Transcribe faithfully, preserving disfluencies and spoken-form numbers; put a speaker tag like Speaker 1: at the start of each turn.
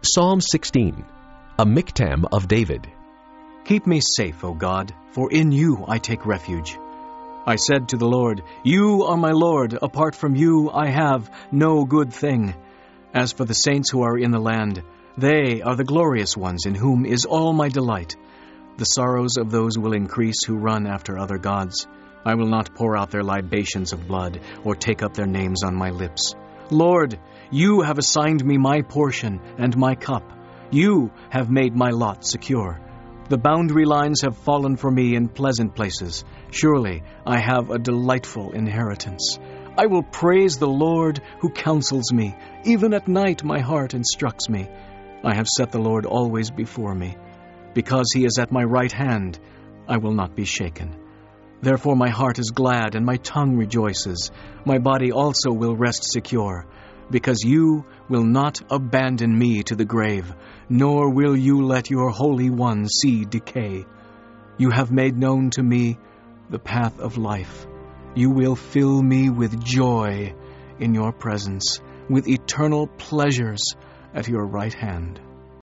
Speaker 1: Psalm sixteen, a miktam of David.
Speaker 2: Keep me safe, O God, for in you I take refuge. I said to the Lord, You are my Lord, apart from you I have no good thing. As for the saints who are in the land, they are the glorious ones in whom is all my delight. The sorrows of those will increase who run after other gods. I will not pour out their libations of blood, or take up their names on my lips. Lord, you have assigned me my portion and my cup. You have made my lot secure. The boundary lines have fallen for me in pleasant places. Surely I have a delightful inheritance. I will praise the Lord who counsels me. Even at night my heart instructs me. I have set the Lord always before me. Because he is at my right hand, I will not be shaken. Therefore my heart is glad and my tongue rejoices. My body also will rest secure, because you will not abandon me to the grave, nor will you let your Holy One see decay. You have made known to me the path of life. You will fill me with joy in your presence, with eternal pleasures at your right hand.